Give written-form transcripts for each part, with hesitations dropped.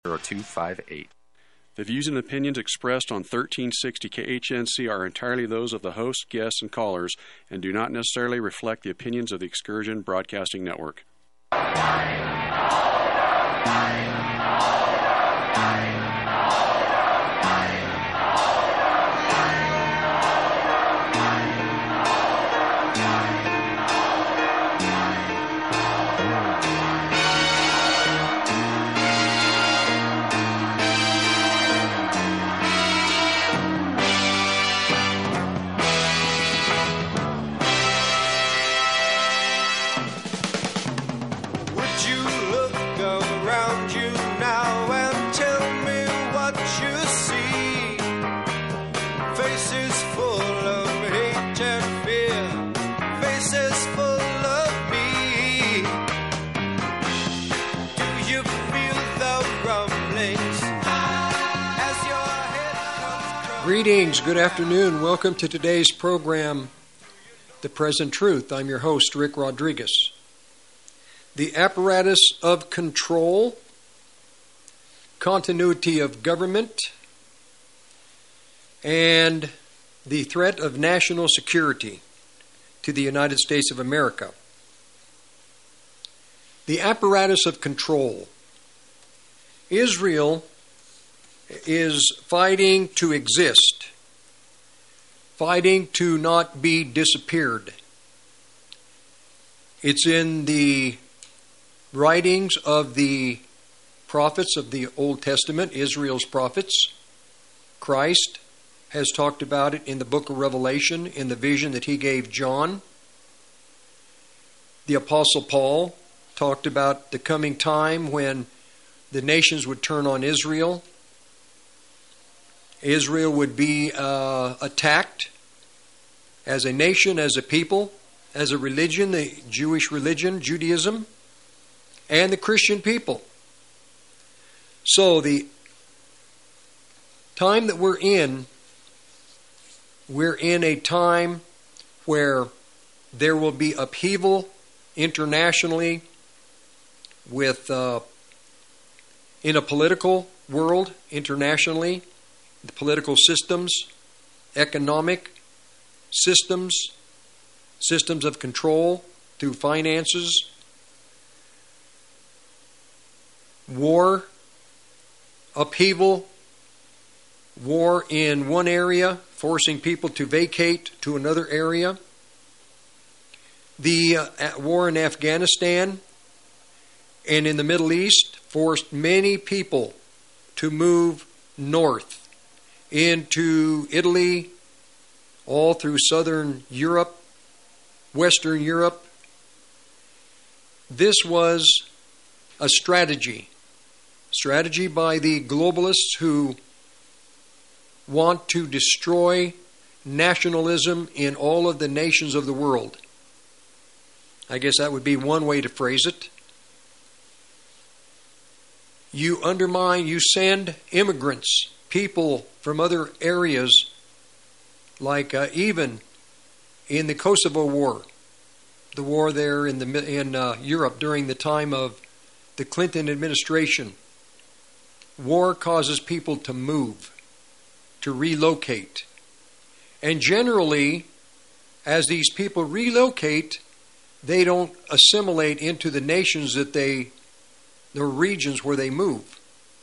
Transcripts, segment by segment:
0258. The views and opinions expressed on 1360 KHNC are entirely those of the host, guests, and callers, and do not necessarily reflect the opinions of the Excursion Broadcasting Network. Greetings, good afternoon. Welcome to today's program, The Present Truth. I'm your host, Rick Rodriguez. The apparatus of control, continuity of government, and the threat of national security to the United States of America. The apparatus of control. Israel is fighting to exist, fighting to not be disappeared. It's in the writings of the prophets of the Old Testament, Israel's prophets. Christ has talked about it in the book of Revelation, in the vision that he gave John. The Apostle Paul talked about the coming time when the nations would turn on Israel. Israel would be attacked as a nation, as a people, as a religion, the Jewish religion, Judaism, and the Christian people. So the time that we're in a time where there will be upheaval internationally with in a political world, internationally, the political systems, economic systems, systems of control through finances, war, upheaval, war in one area, forcing people to vacate to another area. The war in Afghanistan and in the Middle East forced many people to move north into Italy, all through southern Europe, Western Europe. This was a strategy by the globalists who want to destroy nationalism in all of the nations of the world. I guess that would be one way to phrase it. You undermine, you send immigrants, people from other areas, like even in the Kosovo War, the war there in Europe during the time of the Clinton administration. War causes people to move, to relocate. And generally, as these people relocate, they don't assimilate into the nations that the regions where they move.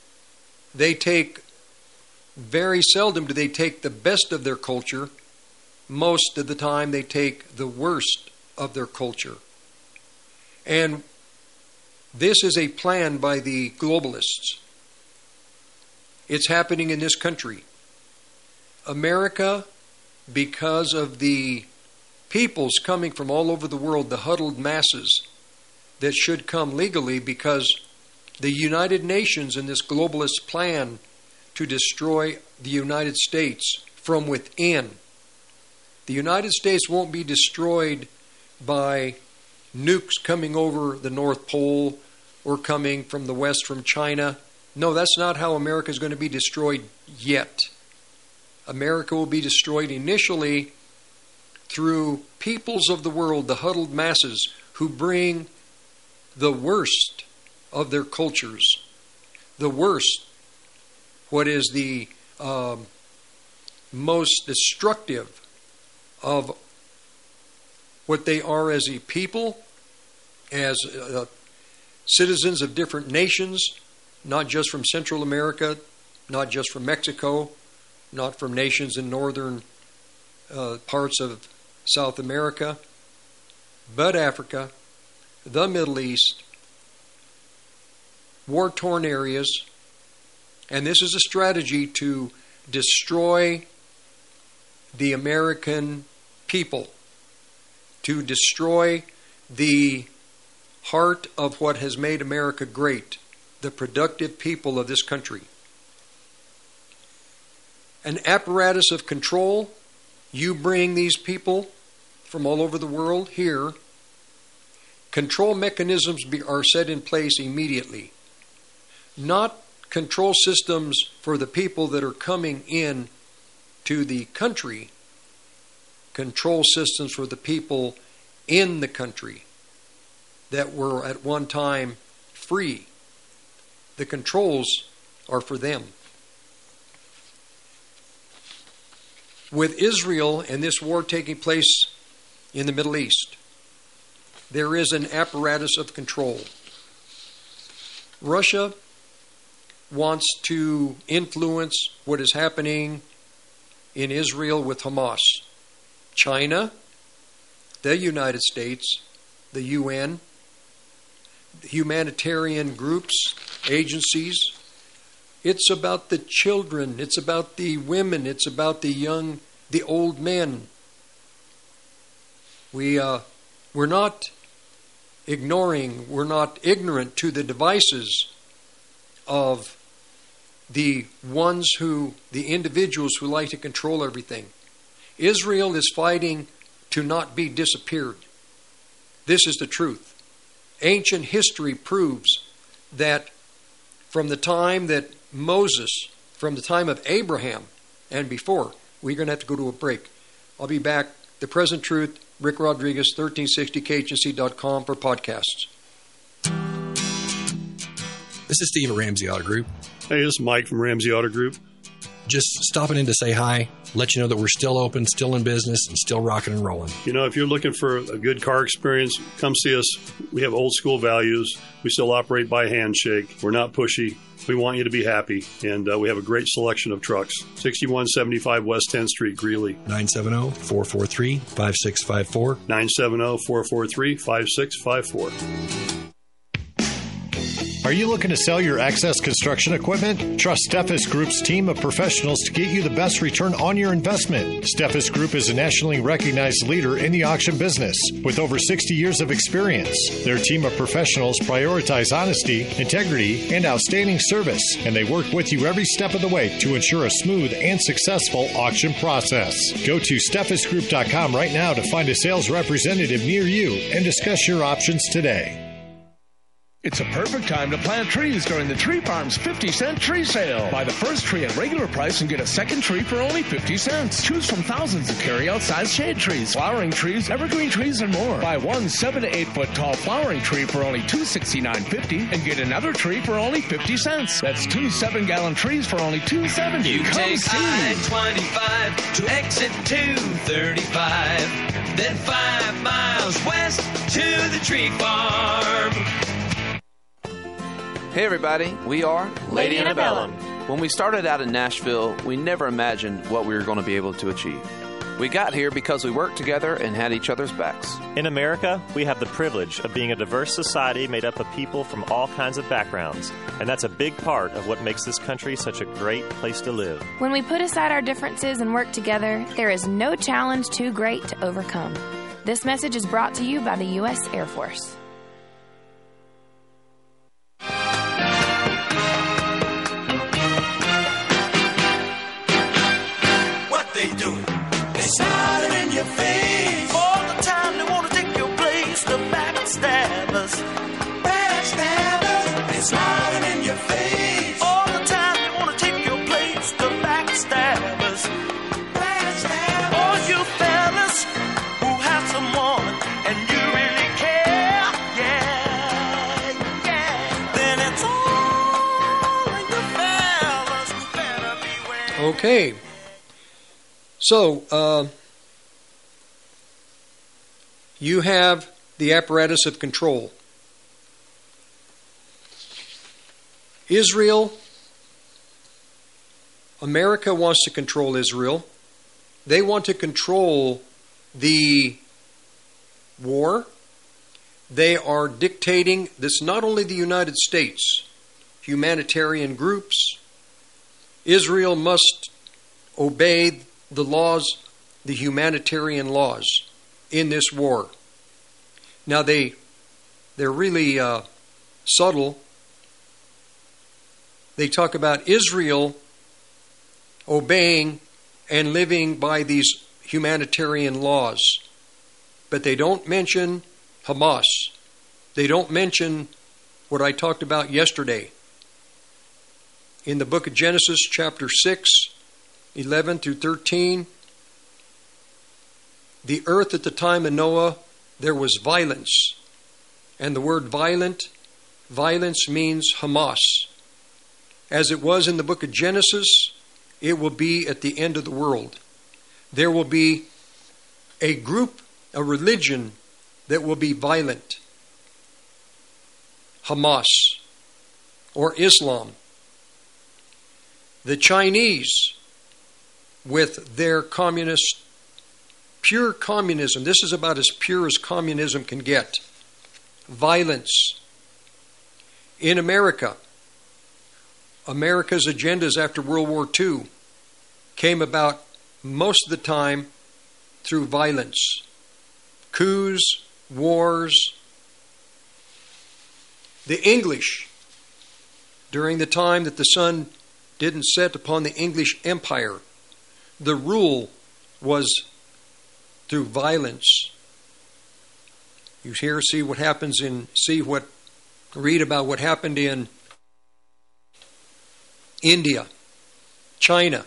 Very seldom do they take the best of their culture. Most of the time they take the worst of their culture. And this is a plan by the globalists. It's happening in this country. America, because of the peoples coming from all over the world, the huddled masses that should come legally, because the United Nations in this globalist plan to destroy the United States from within. The United States won't be destroyed by nukes coming over the North Pole or coming from the West from China. No, that's not how America is going to be destroyed yet. America will be destroyed initially through peoples of the world, the huddled masses, who bring the worst of their cultures, the worst, what is the most destructive of what they are as a people, as citizens of different nations, not just from Central America, not just from Mexico, not from nations in northern parts of South America, but Africa, the Middle East, war-torn areas. And this is a strategy to destroy the American people, to destroy the heart of what has made America great, the productive people of this country. An apparatus of control. You bring these people from all over the world here. Control mechanisms are set in place immediately. Not control systems for the people that are coming in to the country. Control systems for the people in the country that were at one time free. The controls are for them. With Israel and this war taking place in the Middle East, there is an apparatus of control. Russia wants to influence what is happening in Israel with Hamas. China, the United States, the UN, humanitarian groups, agencies. It's about the children. It's about the women. It's about the young, the old men. We're not ignoring, we're not ignorant to the devices of the individuals who like to control everything. Israel is fighting to not be disappeared. This is the truth. Ancient history proves that from the time that Moses, from the time of Abraham and before, we're going to have to go to a break. I'll be back. The Present Truth, Rick Rodriguez, 1360khnc.com for podcasts. This is Steve at Ramsey Auto Group. Hey, this is Mike from Ramsey Auto Group. Just stopping in to say hi, let you know that we're still open, still in business, and still rocking and rolling. You know, if you're looking for a good car experience, come see us. We have old school values. We still operate by handshake. We're not pushy. We want you to be happy, and we have a great selection of trucks. 6175 West 10th Street, Greeley. 970-443-5654. 970-443-5654. Are you looking to sell your excess construction equipment? Trust Steffes Group's team of professionals to get you the best return on your investment. Steffes Group is a nationally recognized leader in the auction business with over 60 years of experience. Their team of professionals prioritize honesty, integrity, and outstanding service, and they work with you every step of the way to ensure a smooth and successful auction process. Go to SteffesGroup.com right now to find a sales representative near you and discuss your options today. It's a perfect time to plant trees during the Tree Farm's 50-cent tree sale. Buy the first tree at regular price and get a second tree for only 50 cents. Choose from thousands of carry-out size shade trees, flowering trees, evergreen trees, and more. Buy one 7 to 8 foot tall flowering tree for only $269.50 and get another tree for only 50 cents. That's 2 7-gallon trees for only $2.70. You Come take see. I-25 to exit 235, then 5 miles west to the Tree Farm. Hey everybody, we are Lady Antebellum. When we started out in Nashville, we never imagined what we were going to be able to achieve. We got here because we worked together and had each other's backs. In America, we have the privilege of being a diverse society made up of people from all kinds of backgrounds, and that's a big part of what makes this country such a great place to live. When we put aside our differences and work together, there is no challenge too great to overcome. This message is brought to you by the U.S. Air Force. Smiling in your face all the time. They want to take your place. The backstabbers, backstabbers. They smiling in your face all the time. They want to take your place. The backstabbers, backstabbers. All you fellas who have someone and you really care, Okay. So, you have the apparatus of control. Israel, America wants to control Israel. They want to control the war. They are dictating this, not only the United States, humanitarian groups. Israel must obey the laws, the humanitarian laws in this war. Now they're really subtle. They talk about Israel obeying and living by these humanitarian laws, but they don't mention Hamas. They don't mention what I talked about yesterday. In the book of Genesis, chapter 6, 11 through 13, the earth at the time of Noah, there was violence. And the word violence means Hamas. As it was in the book of Genesis, it will be at the end of the world. There will be a group, a religion that will be violent. Hamas or Islam. The Chinese, with their communist, pure communism, this is about as pure as communism can get. Violence. In America, America's agendas after World War II came about most of the time through violence. Coups, wars. The English, during the time that the sun didn't set upon the English Empire, the rule was through violence. You read about what happened in India, China.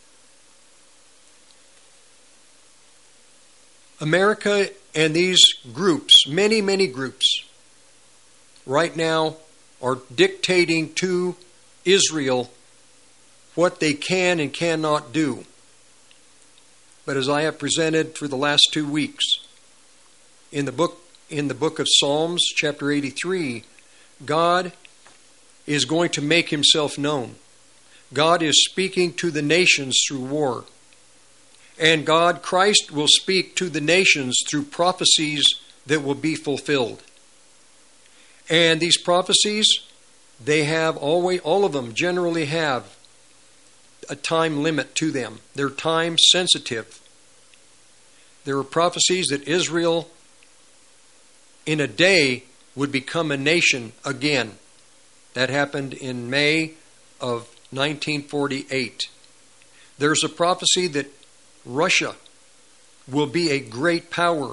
America and these groups, many groups, right now are dictating to Israel what they can and cannot do. But as I have presented for the last 2 weeks, in the book of Psalms, chapter 83, God is going to make himself known. God is speaking to the nations through war. And God, Christ, will speak to the nations through prophecies that will be fulfilled. And these prophecies, they have always, all of them generally have a time limit to them. They're time sensitive. There are prophecies that Israel in a day would become a nation again. That happened in May of 1948. There's a prophecy that Russia will be a great power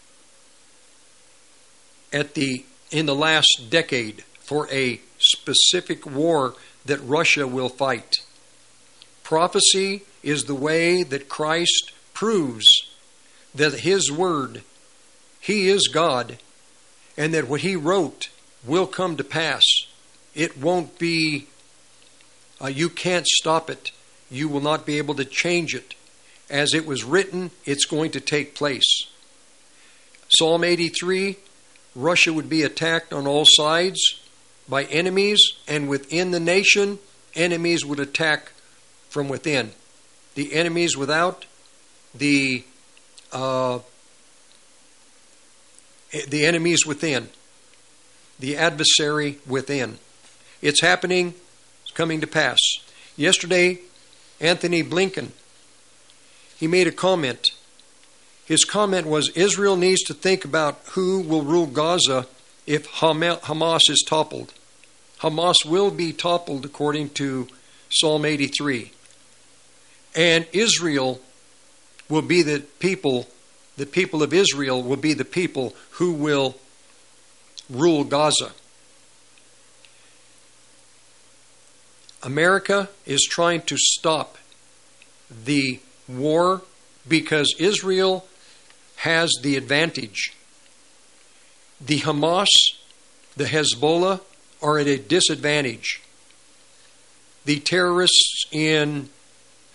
in the last decade for a specific war that Russia will fight. Prophecy is the way that Christ proves that his word, he is God, and that what he wrote will come to pass. It won't be, you can't stop it. You will not be able to change it. As it was written, it's going to take place. Psalm 83, Russia would be attacked on all sides by enemies, and within the nation, enemies would attack from within. The enemies without, the enemies within. The adversary within. It's happening. It's coming to pass. Yesterday, Anthony Blinken, he made a comment. His comment was, Israel needs to think about who will rule Gaza if Hamas is toppled. Hamas will be toppled according to Psalm 83. And Israel will be the people of Israel will be the people who will rule Gaza. America is trying to stop the war because Israel has the advantage. The Hamas, the Hezbollah, are at a disadvantage. The terrorists in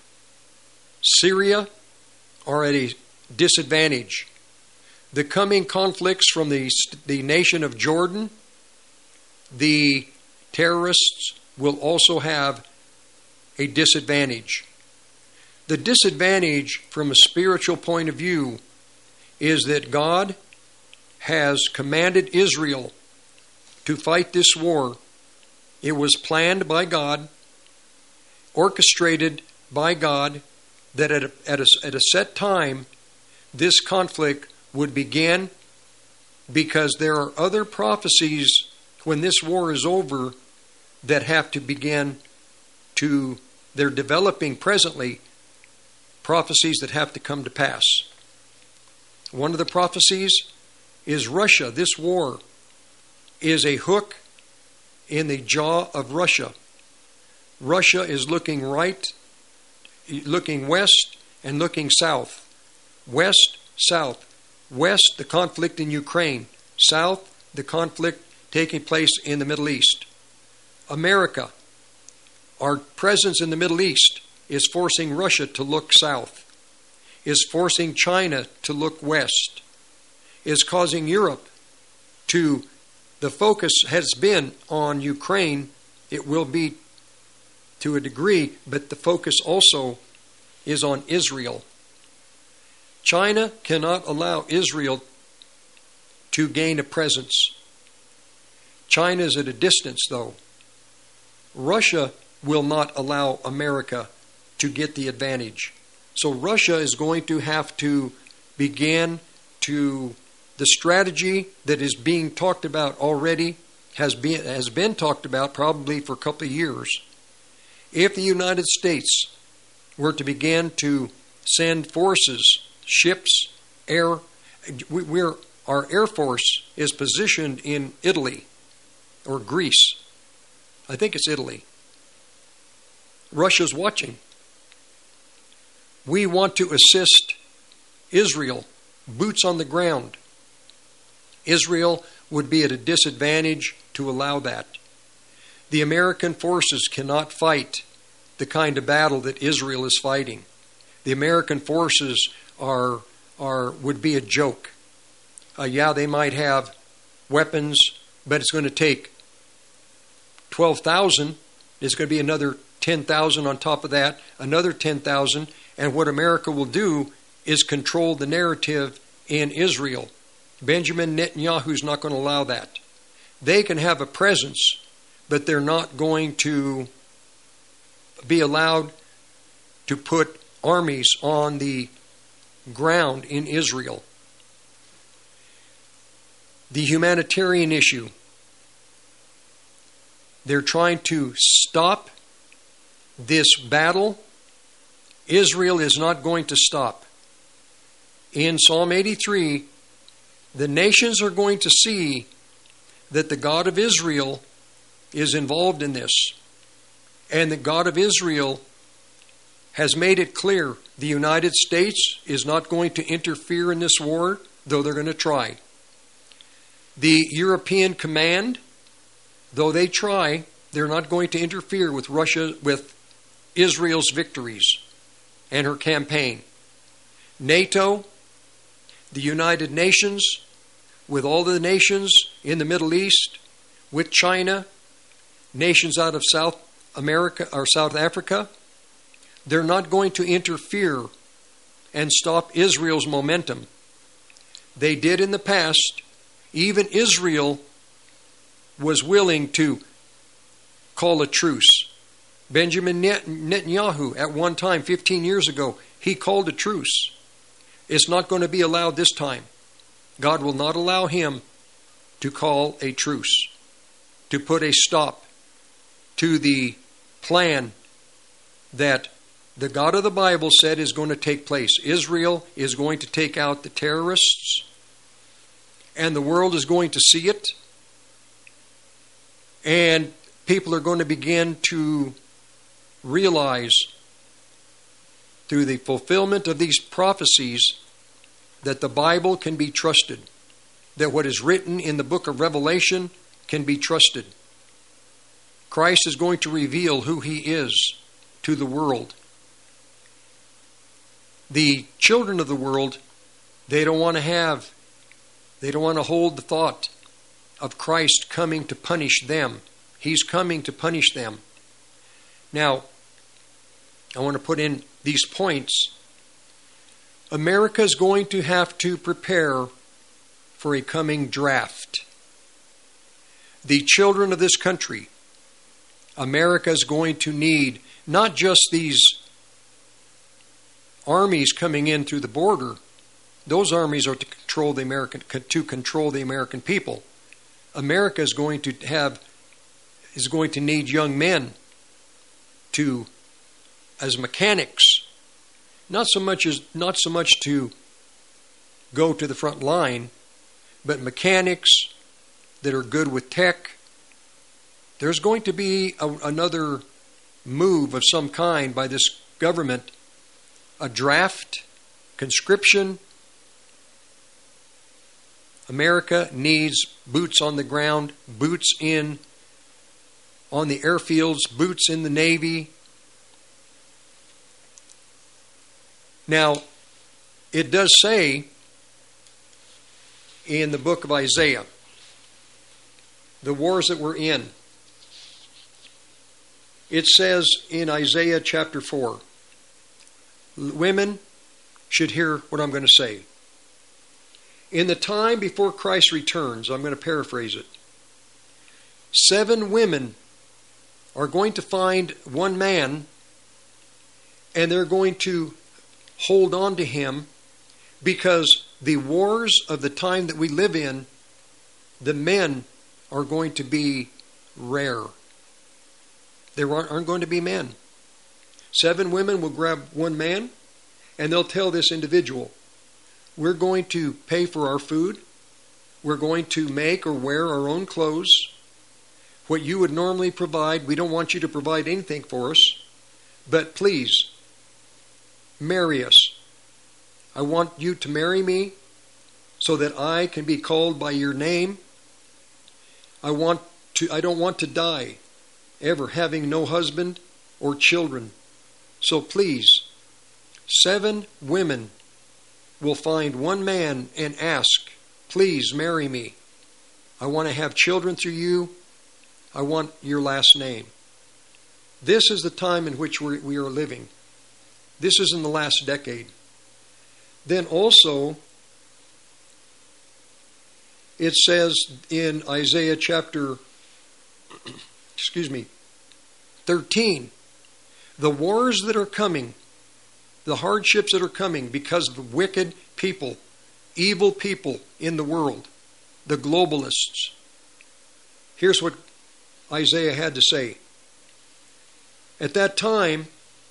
Syria are at a disadvantage. The coming conflicts from the nation of Jordan, the terrorists will also have a disadvantage. The disadvantage from a spiritual point of view is that God has commanded Israel to fight this war. It was planned by God, orchestrated by God, that at a set time this conflict would begin, because there are other prophecies when this war is over that have to begin to, they're developing presently, prophecies that have to come to pass. One of the prophecies is Russia. This war is a hook in the jaw of Russia. Russia is looking west and looking south. West, south. West, the conflict in Ukraine. South, the conflict taking place in the Middle East. America, our presence in the Middle East, is forcing Russia to look south, is forcing China to look west, is causing Europe to, the focus has been on Ukraine. It will be to a degree, but the focus also is on Israel. China cannot allow Israel to gain a presence. China is at a distance, though. Russia will not allow America to get the advantage. So Russia is going to have to begin to, the strategy that is being talked about already has been talked about probably for a couple of years. If the United States were to begin to send forces, ships, our Air Force is positioned in Italy or Greece. I think it's Italy. Russia's watching. We want to assist Israel, boots on the ground. Israel would be at a disadvantage to allow that. The American forces cannot fight the kind of battle that Israel is fighting. The American forces would be a joke. They might have weapons, but it's going to take 12,000. There's going to be another 10,000 on top of that, another 10,000. And what America will do is control the narrative in Israel. Benjamin Netanyahu is not going to allow that. They can have a presence, but they're not going to be allowed to put armies on the ground in Israel. The humanitarian issue. They're trying to stop this battle. Israel is not going to stop. In Psalm 83, the nations are going to see that the God of Israel is involved in this. And the God of Israel has made it clear the United States is not going to interfere in this war, though they're going to try. The European Command, though they try, they're not going to interfere with Israel's victories and her campaign. NATO, the United Nations, with all the nations in the Middle East, with China, nations out of South America or South Africa, they're not going to interfere and stop Israel's momentum. They did in the past. Even Israel was willing to call a truce. Benjamin Netanyahu, at one time, 15 years ago, he called a truce. It's not going to be allowed this time. God will not allow him to call a truce, to put a stop to the plan that the God of the Bible said is going to take place. Israel is going to take out the terrorists, and the world is going to see it, and people are going to begin to realize through the fulfillment of these prophecies that the Bible can be trusted, that what is written in the book of Revelation can be trusted. Christ is going to reveal who he is to the world. The children of the world, they don't want to hold the thought of Christ coming to punish them. He's coming to punish them. Now, I want to put in these points. America is going to have to prepare for a coming draft. The children of this country, America is going to need not just these armies coming in through the border. Those armies are to control the American people. America is going to need young men as mechanics, not so much to go to the front line, but mechanics that are good with tech. There's going to be another move of some kind by this government, a draft, conscription. America needs boots on the ground, boots on the airfields, boots in the Navy. Now, it does say in the book of Isaiah, the wars that we're in, it says in Isaiah chapter 4, women should hear what I'm going to say. In the time before Christ returns, I'm going to paraphrase it, 7 women are going to find one man, and they're going to hold on to him, because the wars of the time that we live in, the men are going to be rare. There aren't going to be men. 7 women will grab one man, and they'll tell this individual, we're going to pay for our food. We're going to make or wear our own clothes. What you would normally provide, we don't want you to provide anything for us. But please, marry us. I want you to marry me so that I can be called by your name. I don't want to die ever having no husband or children. So please, 7 women will find one man and ask, please marry me. I want to have children through you. I want your last name. This is the time in which we are living. This is in the last decade. Then also, it says in Isaiah chapter 13, the wars that are coming, the hardships that are coming because of wicked people, evil people in the world, the globalists. Here's what Isaiah had to say. At that time,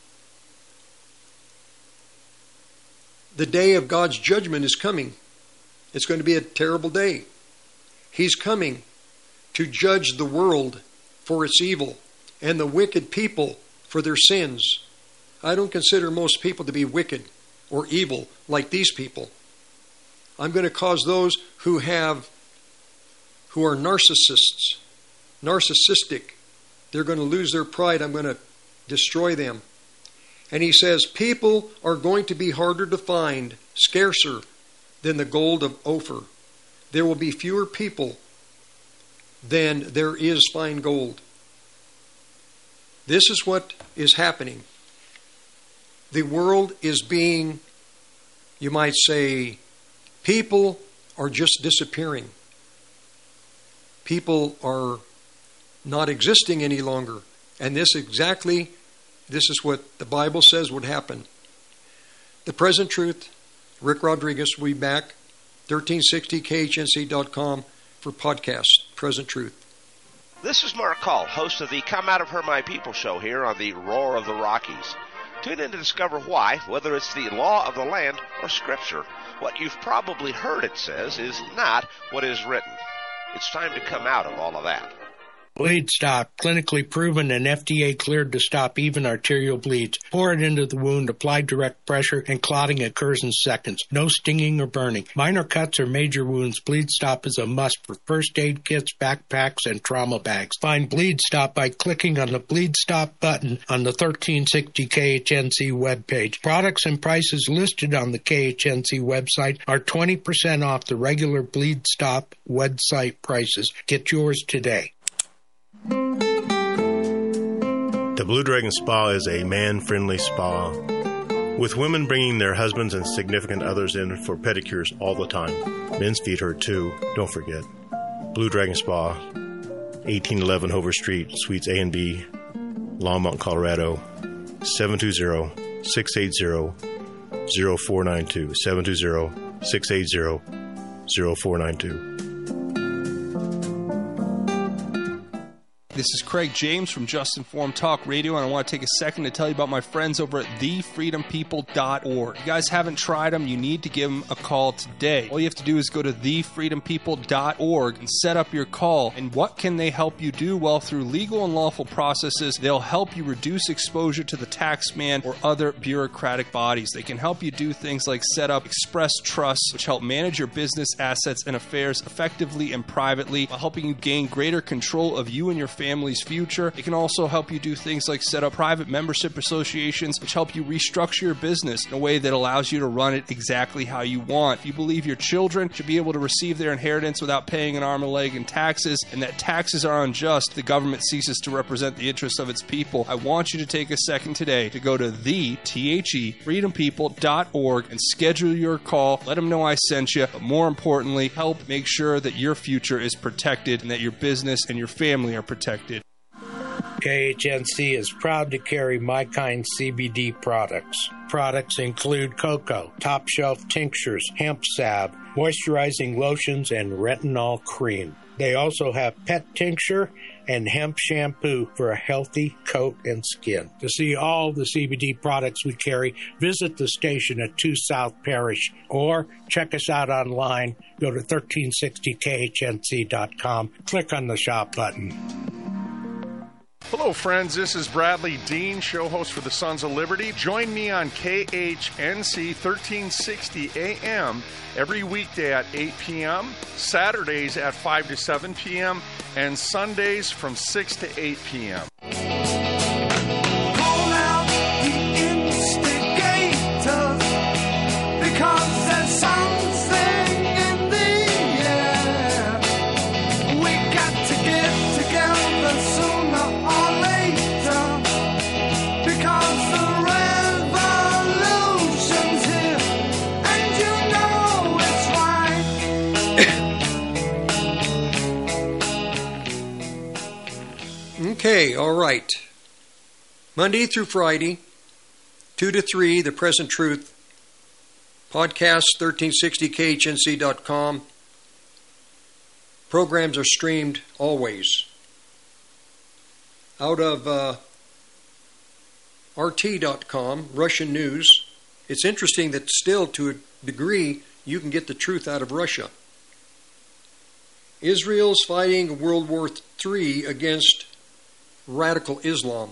the day of God's judgment is coming. It's going to be a terrible day. He's coming to judge the world for its evil and the wicked people for their sins. I don't consider most people to be wicked or evil like these people. I'm going to cause those who are narcissists, narcissistic, they're going to lose their pride. I'm going to destroy them. And he says, people are going to be harder to find, scarcer than the gold of Ophir. There will be fewer people than there is fine gold. This is what is happening. The world is being, you might say, people are just disappearing. People are not existing any longer. And this is what the Bible says would happen. The Present Truth, Rick Rodriguez will be back, 1360khnc.com for podcast, Present Truth. This is Mark Call, host of the Come Out of Her My People show here on the Roar of the Rockies. Tune in to discover why, whether it's the law of the land or Scripture, what you've probably heard it says is not what is written. It's time to come out of all of that. Bleed Stop, clinically proven and FDA cleared to stop even arterial bleeds. Pour it into the wound, apply direct pressure, and clotting occurs in seconds. No stinging or burning. Minor cuts or major wounds, Bleed Stop is a must for first aid kits, backpacks, and trauma bags. Find Bleed Stop by clicking on the Bleed Stop button on the 1360 KHNC webpage. Products and prices listed on the KHNC website are 20% off the regular Bleed Stop website prices. Get yours today. The Blue Dragon Spa is a man-friendly spa, with women bringing their husbands and significant others in for pedicures all the time. Men's feet hurt too, don't forget. Blue Dragon Spa, 1811 Hover Street, Suites A and B, Longmont, Colorado, 720-680-0492, 720-680-0492. This is Craig James from Just Informed Talk Radio, and I want to take a second to tell you about my friends over at thefreedompeople.org. If you guys haven't tried them, you need to give them a call today. All you have to do is go to thefreedompeople.org and set up your call. And what can they help you do? Well, through legal and lawful processes, they'll help you reduce exposure to the tax man or other bureaucratic bodies. They can help you do things like set up express trusts, which help manage your business assets and affairs effectively and privately, while helping you gain greater control of you and your family's future. It can also help you do things like set up private membership associations, which help you restructure your business in a way that allows you to run it exactly how you want. If you believe your children should be able to receive their inheritance without paying an arm and a leg in taxes, and that taxes are unjust, the government ceases to represent the interests of its people, I want you to take a second today to go to freedompeople.org and schedule your call. Let them know I sent you, but more importantly, help make sure that your future is protected and that your business and your family are protected. KHNC is proud to carry My Kind CBD products. Products include cocoa, top shelf tinctures, hemp salve, moisturizing lotions, and retinol cream. They also have pet tincture and hemp shampoo for a healthy coat and skin. To see all the CBD products we carry, visit the station at 2 South Parish or check us out online. Go to 1360khnc.com. Click on the shop button. Hello, friends. This is Bradley Dean, show host for the Sons of Liberty. Join me on KHNC 1360 AM every weekday at 8 p.m., Saturdays at 5 to 7 p.m., and Sundays from 6 to 8 p.m. Call out the instigators, because there's something in the air. We got to get together sooner or later, because the revolution's here, and you know it's right. Okay, all right. Monday through Friday, 2 to 3, The Present Truth. Podcast, 1360khnc.com. Programs are streamed always. Out of RT.com, Russian news. It's interesting that still, to a degree, you can get the truth out of Russia. Israel's fighting World War III against radical Islam.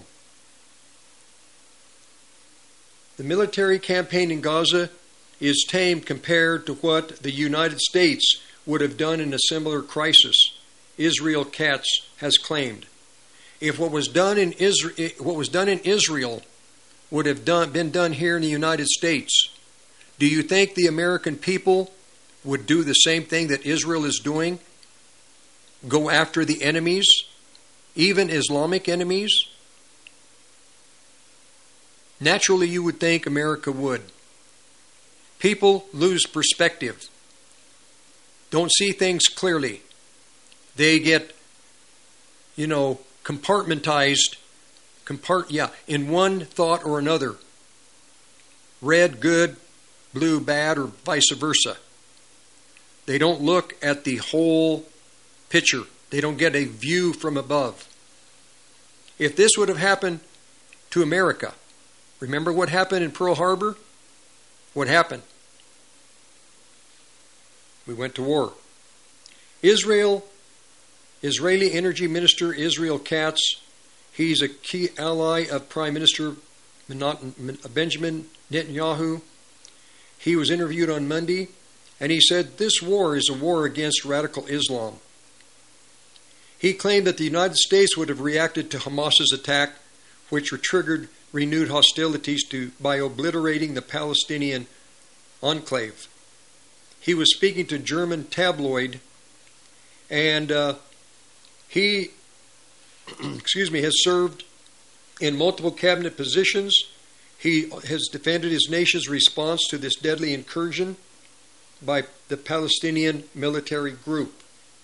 The military campaign in Gaza is tame compared to what the United States would have done in a similar crisis, Israel Katz has claimed. If what was done in Israel would have been done here in the United States, do you think the American people would do the same thing that Israel is doing? Go after the enemies, even Islamic enemies? Naturally, you would think America would. People lose perspective. Don't see things clearly. They get, compartmentized, in one thought or another. Red, good, blue, bad, or vice versa. They don't look at the whole picture. They don't get a view from above. If this would have happened to America, remember what happened in Pearl Harbor? What happened? We went to war. Israel Israeli Energy Minister Israel Katz, he's a key ally of Prime Minister Benjamin Netanyahu. He was interviewed on Monday, and he said this war is a war against radical Islam. He claimed that the United States would have reacted to Hamas's attack, which triggered renewed hostilities by obliterating the Palestinian enclave. He was speaking to German tabloid, and he has served in multiple cabinet positions. He has defended his nation's response to this deadly incursion by the Palestinian military group.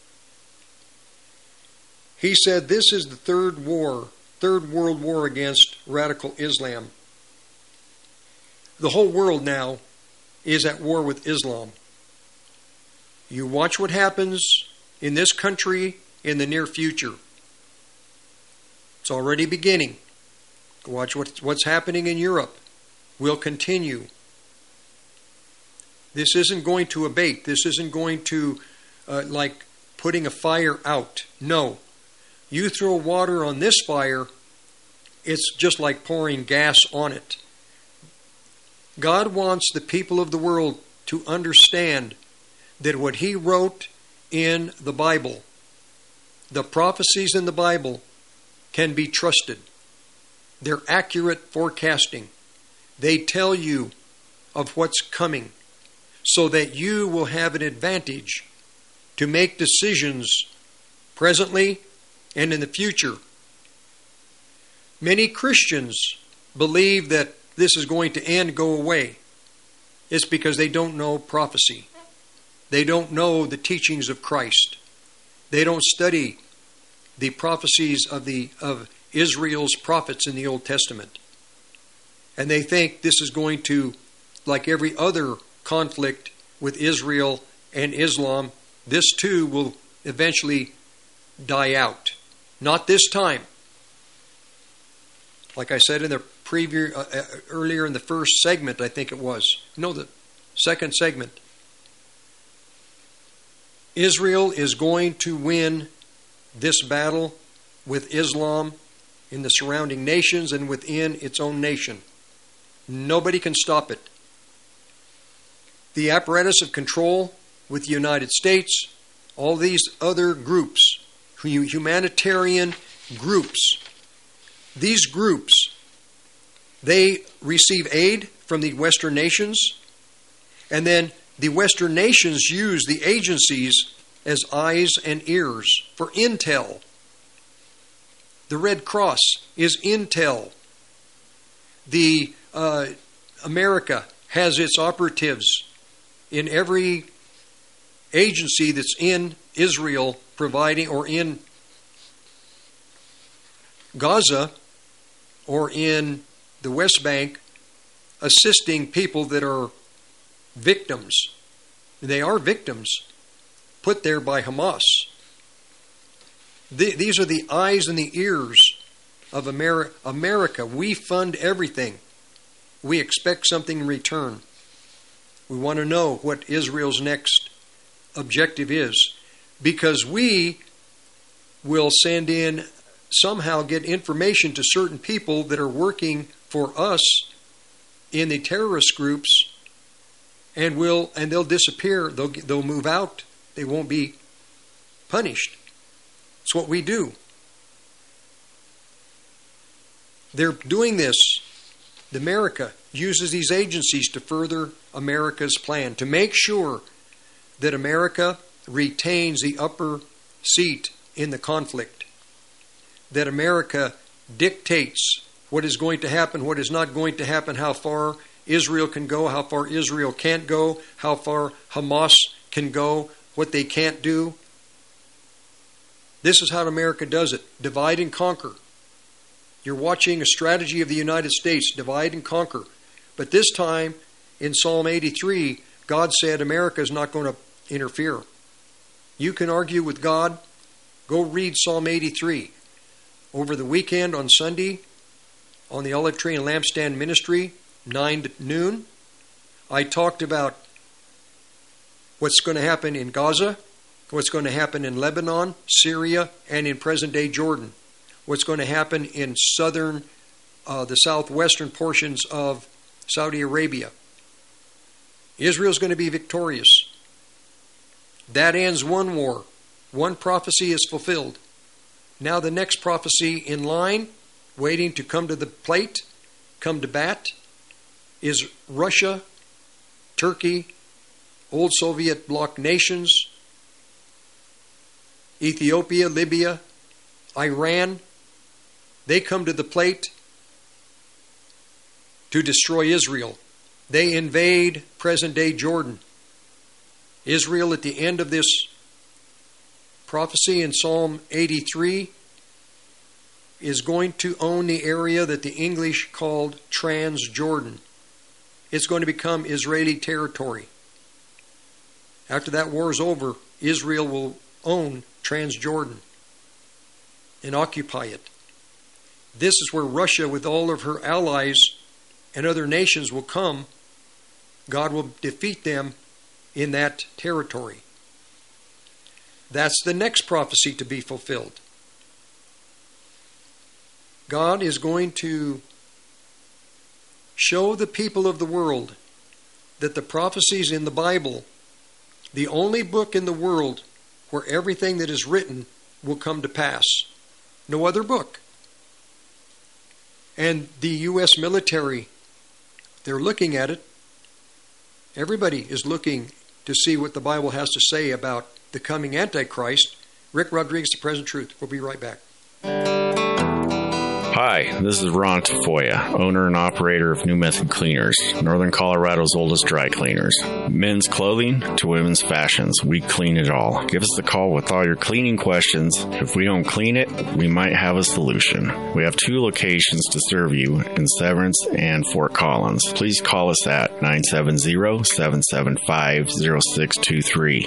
He said this is the third world war against radical Islam. The whole world now is at war with Islam. You watch what happens in this country in the near future. It's already beginning. Watch what's happening in Europe. Will continue. This isn't going to abate. This isn't going to like putting a fire out. No. You throw water on this fire, it's just like pouring gas on it. God wants the people of the world to understand that what He wrote in the Bible, the prophecies in the Bible, can be trusted. They're accurate forecasting. They tell you of what's coming so that you will have an advantage to make decisions presently and in the future. Many Christians believe that this is going to end, go away. It's because they don't know prophecy. They don't know the teachings of Christ. They don't study the prophecies of Israel's prophets in the Old Testament. And they think this is going to, like every other conflict with Israel and Islam, this too will eventually die out. Not this time. Like I said in the preview earlier in the first segment, I think it was. No, the second segment. Israel is going to win this battle with Islam in the surrounding nations and within its own nation. Nobody can stop it. The apparatus of control with the United States, all these other groups, humanitarian groups, these groups, they receive aid from the Western nations, and then the Western nations use the agencies as eyes and ears for intel. The Red Cross is intel. The America has its operatives in every agency that's in Israel providing, or in Gaza, or in the West Bank, assisting people that are victims. They are victims put there by Hamas. These are the eyes and the ears of America. We fund everything. We expect something in return. We want to know what Israel's next objective is, because we will send in, somehow get information to certain people that are working for us in the terrorist groups, and they'll disappear. They'll move out. They won't be punished. It's what we do. They're doing this. America uses these agencies to further America's plan, to make sure that America retains the upper seat in the conflict, that America dictates what is going to happen, what is not going to happen, how far Israel can go, how far Israel can't go, how far Hamas can go, what they can't do. This is how America does it. Divide and conquer. You're watching a strategy of the United States, divide and conquer. But this time, in Psalm 83, God said America is not going to interfere. You can argue with God. Go read Psalm 83. Over the weekend on Sunday, on the Olive Tree and Lampstand Ministry, 9 to noon, I talked about what's going to happen in Gaza, what's going to happen in Lebanon, Syria, and in present-day Jordan, what's going to happen in the southwestern portions of Saudi Arabia. Israel's going to be victorious. That ends one war. One prophecy is fulfilled. Now the next prophecy in line, waiting to come to the plate, come to bat, is Russia, Turkey, old Soviet bloc nations, Ethiopia, Libya, Iran. They come to the plate to destroy Israel. They invade present-day Jordan. Israel, at the end of this prophecy in Psalm 83, is going to own the area that the English called Transjordan. It's going to become Israeli territory. After that war is over, Israel will own Transjordan and occupy it. This is where Russia, with all of her allies and other nations, will come. God will defeat them in that territory. That's the next prophecy to be fulfilled. God is going to show the people of the world that the prophecies in the Bible, the only book in the world where everything that is written will come to pass. No other book. And the U.S. military, they're looking at it. Everybody is looking to see what the Bible has to say about the coming Antichrist. Rick Rodriguez, The Present Truth. We'll be right back. Hi, this is Ron Tafoya, owner and operator of New Method Cleaners, Northern Colorado's oldest dry cleaners. Men's clothing to women's fashions, we clean it all. Give us a call with all your cleaning questions. If we don't clean it, we might have a solution. We have 2 locations to serve you in Severance and Fort Collins. Please call us at 970-775-0623,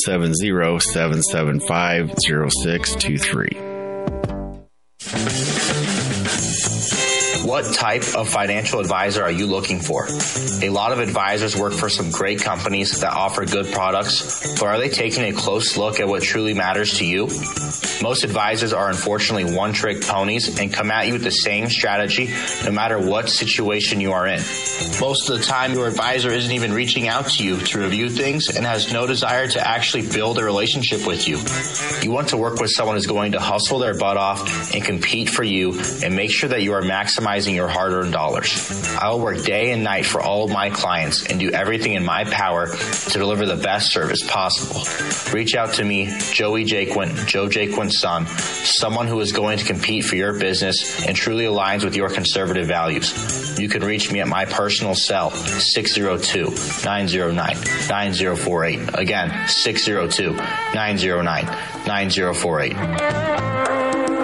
970-775-0623. What type of financial advisor are you looking for? A lot of advisors work for some great companies that offer good products, but are they taking a close look at what truly matters to you? Most advisors are unfortunately one-trick ponies and come at you with the same strategy no matter what situation you are in. Most of the time, your advisor isn't even reaching out to you to review things and has no desire to actually build a relationship with you. You want to work with someone who's going to hustle their butt off and compete for you and make sure that you are maximizing your hard-earned dollars. I will work day and night for all of my clients and do everything in my power to deliver the best service possible. Reach out to me, Joey Jaquint, Joe Jaquint's son, someone who is going to compete for your business and truly aligns with your conservative values. You can reach me at my personal cell, 602-909-9048. Again, 602-909-9048.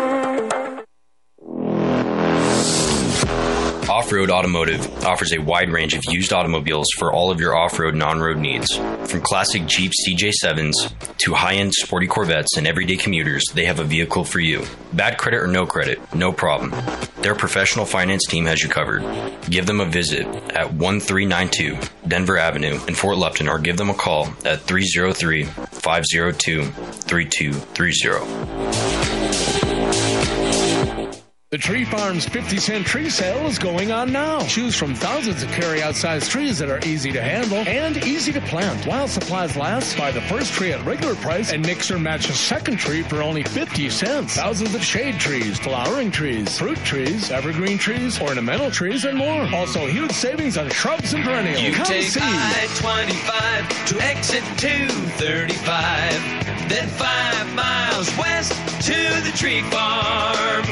Off-Road Automotive offers a wide range of used automobiles for all of your off-road and on-road needs. From classic Jeep CJ7s to high-end sporty Corvettes and everyday commuters, they have a vehicle for you. Bad credit or no credit, no problem. Their professional finance team has you covered. Give them a visit at 1392 Denver Avenue in Fort Lupton or give them a call at 303-502-3230. The Tree Farms 50-cent tree sale is going on now. Choose from thousands of carry-out size trees that are easy to handle and easy to plant. While supplies last, buy the first tree at regular price and mix or match a second tree for only 50 cents. Thousands of shade trees, flowering trees, fruit trees, evergreen trees, ornamental trees, and more. Also, huge savings on shrubs and perennials. You Come take see. I-25 to exit 235, then 5 miles west to the Tree Farm.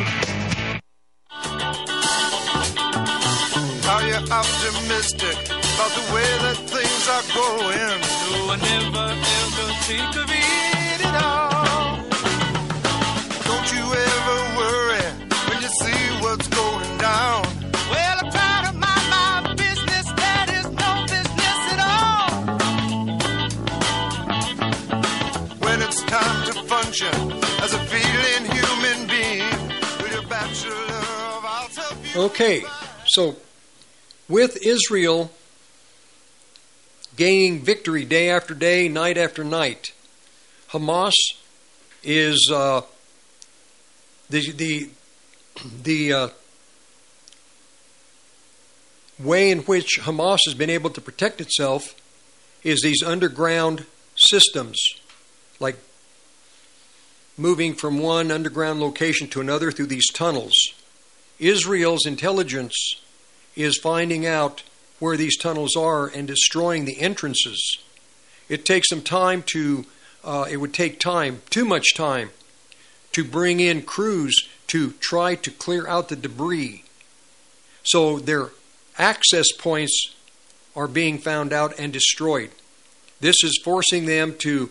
Are you optimistic about the way that things are going? No, I never ever think of it at all. Don't you ever worry when you see what's going down? Well, I'm trying to mind my business. That is no business at all. When it's time to function as a feeling human being, with your bachelor of I'll help you. Okay, so with Israel gaining victory day after day, night after night, Hamas is the way in which Hamas has been able to protect itself is these underground systems, like moving from one underground location to another through these tunnels. Israel's intelligence is finding out where these tunnels are and destroying the entrances. It takes some time it would take time, too much time, to bring in crews to try to clear out the debris. So their access points are being found out and destroyed. This is forcing them to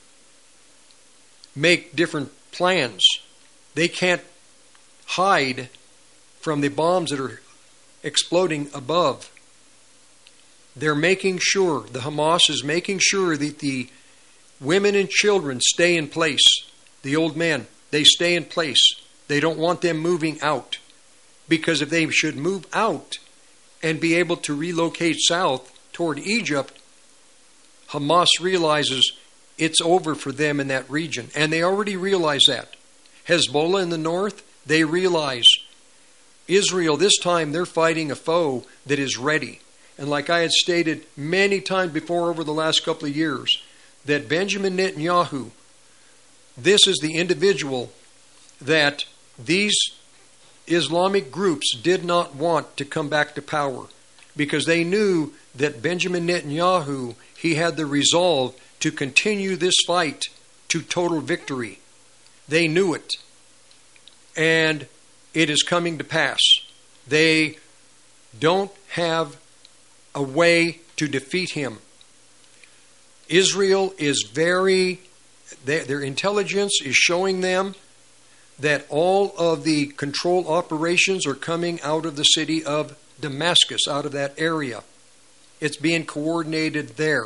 make different plans. They can't hide from the bombs that are exploding above. They're making sure, the Hamas is making sure that the women and children stay in place. The old men, they stay in place. They don't want them moving out. Because if they should move out and be able to relocate south toward Egypt, Hamas realizes it's over for them in that region. And they already realize that. Hezbollah in the north, they realize Israel, this time they're fighting a foe that is ready. And like I had stated many times before over the last couple of years, that Benjamin Netanyahu, this is the individual that these Islamic groups did not want to come back to power, because they knew that Benjamin Netanyahu, he had the resolve to continue this fight to total victory. They knew it. And it is coming to pass. They don't have a way to defeat him. Israel is their intelligence is showing them that all of the control operations are coming out of the city of Damascus, out of that area. It's being coordinated there.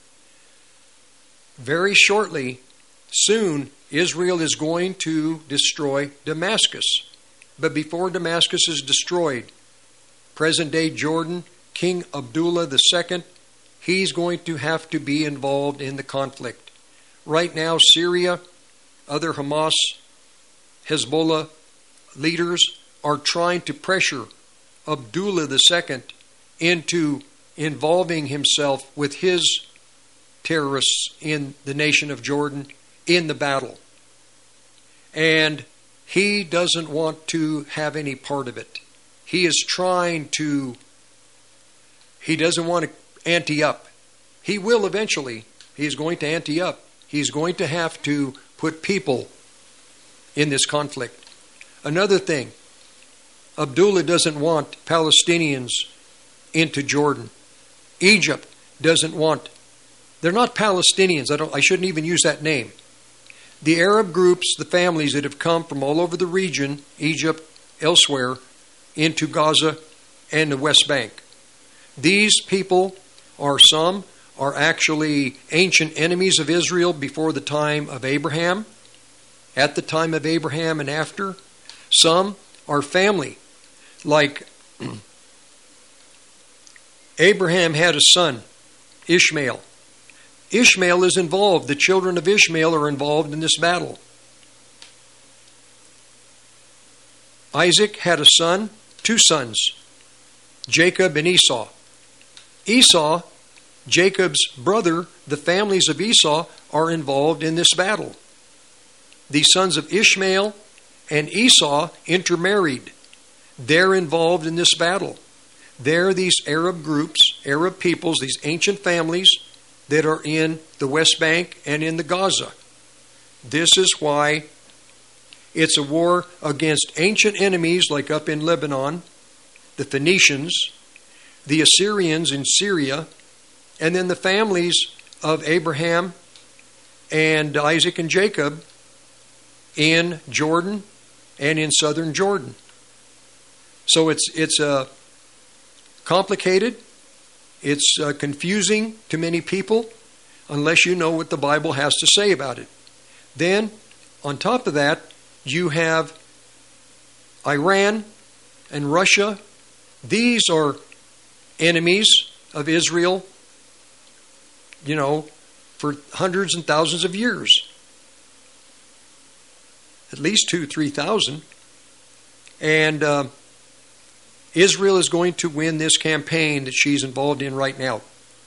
Very shortly, soon, Israel is going to destroy Damascus. But before Damascus is destroyed, present-day Jordan, King Abdullah II, he's going to have to be involved in the conflict. Right now, Syria, other Hamas, Hezbollah leaders are trying to pressure Abdullah II into involving himself with his terrorists in the nation of Jordan in the battle. And he doesn't want to have any part of it. He doesn't want to ante up. He will eventually. He's going to ante up. He's going to have to put people in this conflict. Another thing, Abdullah doesn't want Palestinians into Jordan. Egypt doesn't want. They're not Palestinians. I shouldn't even use that name. The Arab groups, the families that have come from all over the region, Egypt, elsewhere, into Gaza and the West Bank. These people some are actually ancient enemies of Israel before the time of Abraham, at the time of Abraham and after. Some are family. Like Abraham had a son, Ishmael. Ishmael is involved. The children of Ishmael are involved in this battle. Isaac had a son, two sons, Jacob and Esau. Esau, Jacob's brother, the families of Esau are involved in this battle. The sons of Ishmael and Esau intermarried. They're involved in this battle. They're these Arab groups, Arab peoples, these ancient families that are in the West Bank and in the Gaza. This is why it's a war against ancient enemies like up in Lebanon, the Phoenicians, the Assyrians in Syria, and then the families of Abraham and Isaac and Jacob in Jordan and in southern Jordan. So it's complicated. It's confusing to many people unless you know what the Bible has to say about it. Then, on top of that, you have Iran and Russia. These are enemies of Israel, for hundreds and thousands of years. at least 3,000. And Israel is going to win this campaign that she's involved in right now.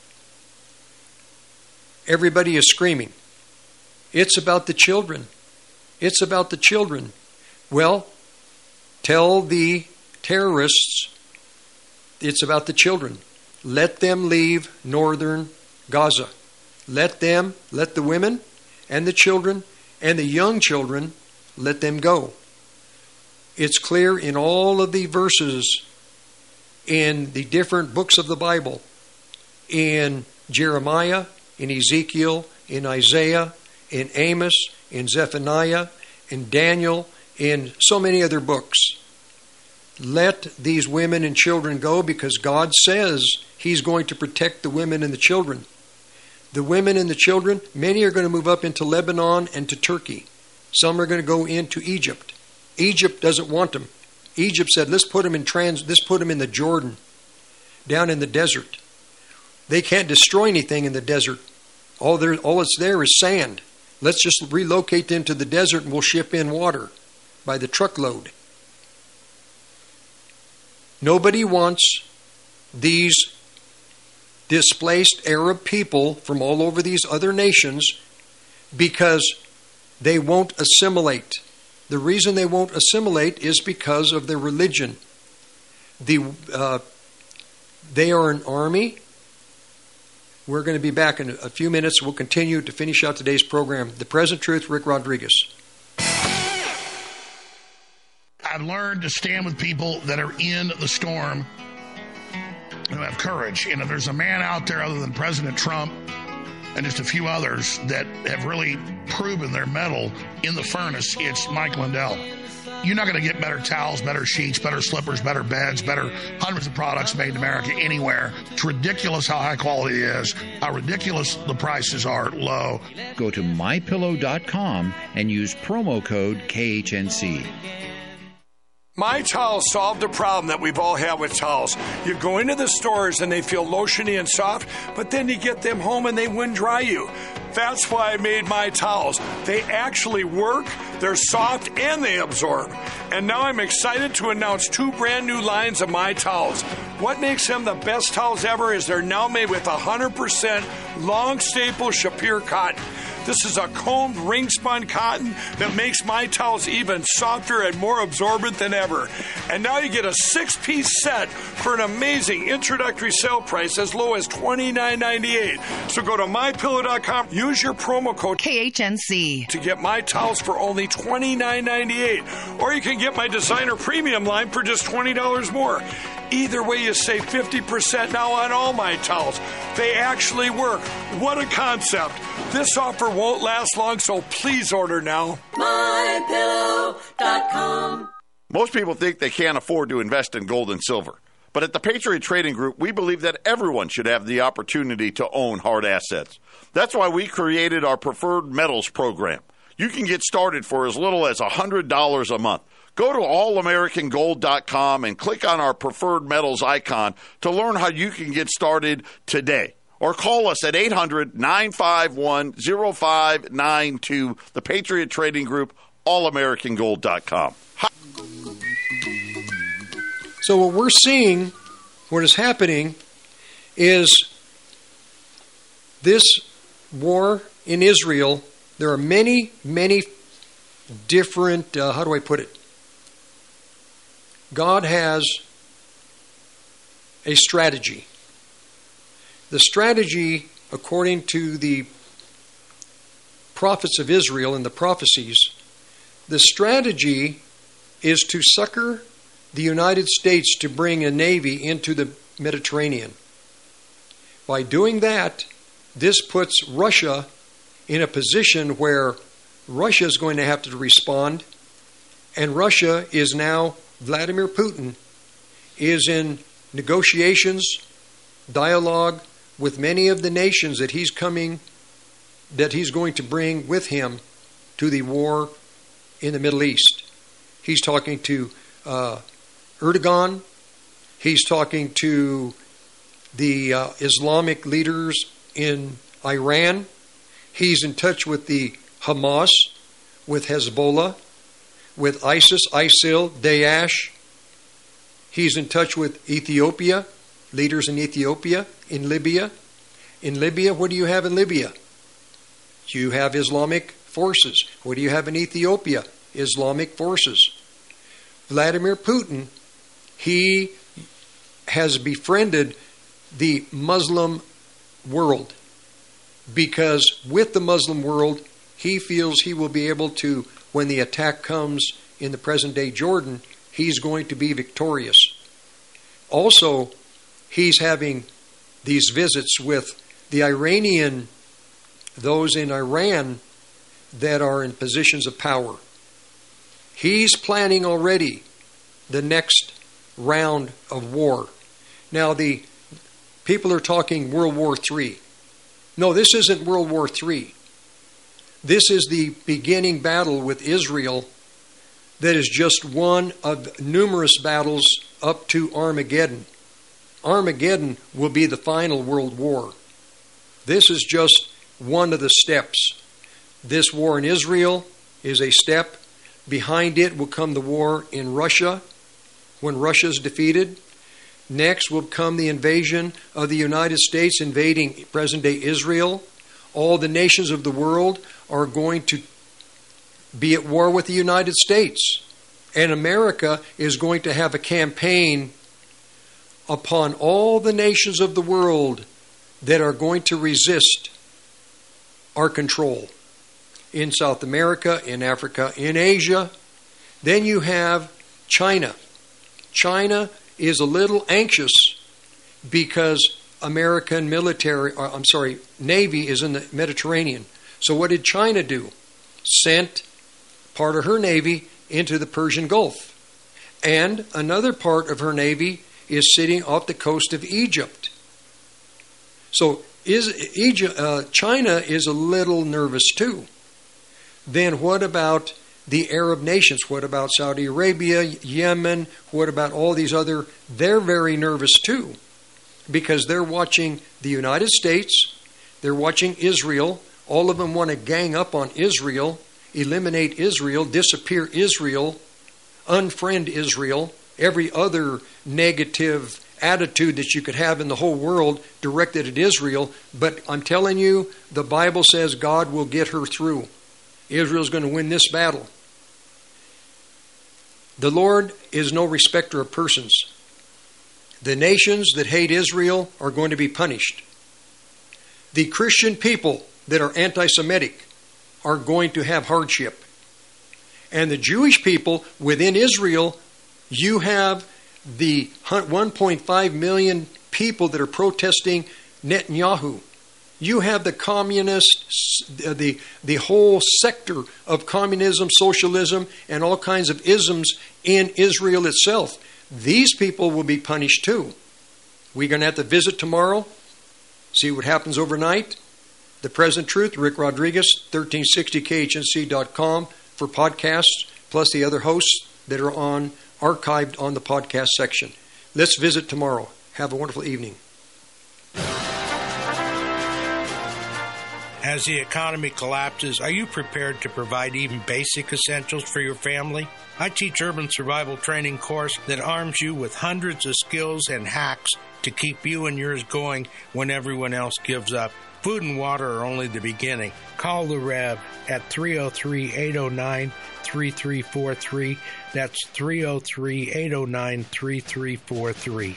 Everybody is screaming, it's about the children. It's about the children. Well, tell the terrorists it's about the children. Let them leave northern Gaza. Let the women and the children and the young children, let them go. It's clear in all of the verses in the different books of the Bible, in Jeremiah, in Ezekiel, in Isaiah, in Amos, in Zephaniah, in Daniel, in so many other books. Let these women and children go because God says He's going to protect the women and the children. The women and the children, many are going to move up into Lebanon and to Turkey. Some are going to go into Egypt. Egypt doesn't want them. Egypt said, let's put them in the Jordan, down in the desert. They can't destroy anything in the desert. All that's there is sand. Let's just relocate them to the desert and we'll ship in water by the truckload. Nobody wants these displaced Arab people from all over these other nations because they won't assimilate. The reason they won't assimilate is because of their religion. They are an army. We're going to be back in a few minutes. We'll continue to finish out today's program. The Present Truth, Rick Rodriguez. I've learned to stand with people that are in the storm, who have courage. You know, there's a man out there other than President Trump and just a few others that have really proven their mettle in the furnace. It's Mike Lindell. You're not going to get better towels, better sheets, better slippers, better beds, better hundreds of products made in America anywhere. It's ridiculous how high quality it is, how ridiculous the prices are low. Go to MyPillow.com and use promo code KHNC. My Towels solved a problem that we've all had with towels. You go into the stores and they feel lotiony and soft, but then you get them home and they wind dry you. That's why I made My Towels. They actually work, they're soft, and they absorb. And now I'm excited to announce 2 brand new lines of My Towels. What makes them the best towels ever is they're now made with 100% long staple Shapir cotton. This is a combed ring spun cotton that makes My Towels even softer and more absorbent than ever. And now you get a 6-piece set for an amazing introductory sale price as low as $29.98. So go to MyPillow.com, use your promo code KHNC to get My Towels for only $29.98. Or you can get my designer premium line for just $20 more. Either way, you save 50% now on all My Towels. They actually work. What a concept. This offer won't last long, so please order now. MyPillow.com. Most people think they can't afford to invest in gold and silver. But at the Patriot Trading Group, we believe that everyone should have the opportunity to own hard assets. That's why we created our Preferred Metals program. You can get started for as little as $100 a month. Go to allamericangold.com and click on our Preferred Metals icon to learn how you can get started today. Or call us at 800-951-0592, the Patriot Trading Group, allamericangold.com. So what we're seeing, what is happening, is this war in Israel. There are many, many different, how do I put it? God has a strategy. The strategy, according to the prophets of Israel and the prophecies, the strategy is to succor the United States to bring a navy into the Mediterranean. By doing that, this puts Russia in a position where Russia is going to have to respond, and Russia is now, Vladimir Putin is in negotiations, dialogue with many of the nations that he's going to bring with him to the war in the Middle East. He's talking to Erdogan. He's talking to the Islamic leaders in Iran. He's in touch with the Hamas, with Hezbollah. with ISIS, ISIL, Daesh. He's in touch with Ethiopia, leaders in Ethiopia, in Libya. In Libya, what do you have in Libya? You have Islamic forces. What do you have in Ethiopia? Islamic forces. Vladimir Putin, he has befriended the Muslim world because with the Muslim world, he feels he will be able to, when the attack comes in the present-day Jordan, he's going to be victorious. Also, he's having these visits with the Iranian, those in Iran that are in positions of power. He's planning already the next round of war. Now, the people are talking World War III. No, this isn't World War III. This is the beginning battle with Israel that is just one of numerous battles up to Armageddon. Armageddon will be the final world war. This is just one of the steps. This war in Israel is a step. Behind it will come the war in Russia, when Russia is defeated. Next will come the invasion of the United States invading present-day Israel. All the nations of the world are going to be at war with the United States. And America is going to have a campaign upon all the nations of the world that are going to resist our control. In South America, in Africa, in Asia. Then you have China. China is a little anxious because American Navy is in the Mediterranean. So what did China do? Sent part of her Navy into the Persian Gulf. And another part of her Navy is sitting off the coast of Egypt. So China is a little nervous too. Then what about the Arab nations? What about Saudi Arabia, Yemen? What about all these other? They're very nervous too because they're watching the United States. They're watching Israel. All of them want to gang up on Israel, eliminate Israel, disappear Israel, unfriend Israel, every other negative attitude that you could have in the whole world directed at Israel. But I'm telling you, the Bible says God will get her through. Israel's going to win this battle. The Lord is no respecter of persons. The nations that hate Israel are going to be punished. The Christian people that are anti-Semitic are going to have hardship. And the Jewish people within Israel, you have the 1.5 million people that are protesting Netanyahu. You have the communists, the whole sector of communism, socialism, and all kinds of isms in Israel itself. These people will be punished too. We're going to have to visit tomorrow, see what happens overnight. The Present Truth, Rick Rodriguez, 1360khnc.com for podcasts, plus the other hosts that are archived on the podcast section. Let's visit tomorrow. Have a wonderful evening. As the economy collapses, are you prepared to provide even basic essentials for your family? I teach Urban Survival Training course that arms you with hundreds of skills and hacks to keep you and yours going when everyone else gives up. Food and water are only the beginning. Call the Rev at 303-809-3343. That's 303-809-3343.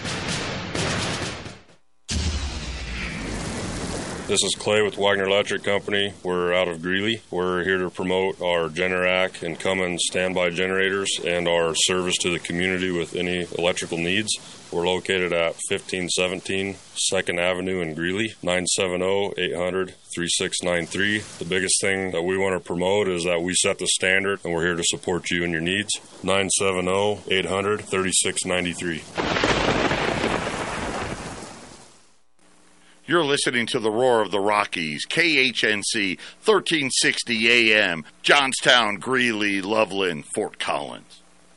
This is Clay with Wagner Electric Company. We're out of Greeley. We're here to promote our Generac and Cummins standby generators and our service to the community with any electrical needs. We're located at 1517 2nd Avenue in Greeley, 970-800-3693. The biggest thing that we want to promote is that we set the standard, and we're here to support you and your needs. 970-800-3693. You're listening to the Roar of the Rockies, KHNC, 1360 AM, Johnstown, Greeley, Loveland, Fort Collins.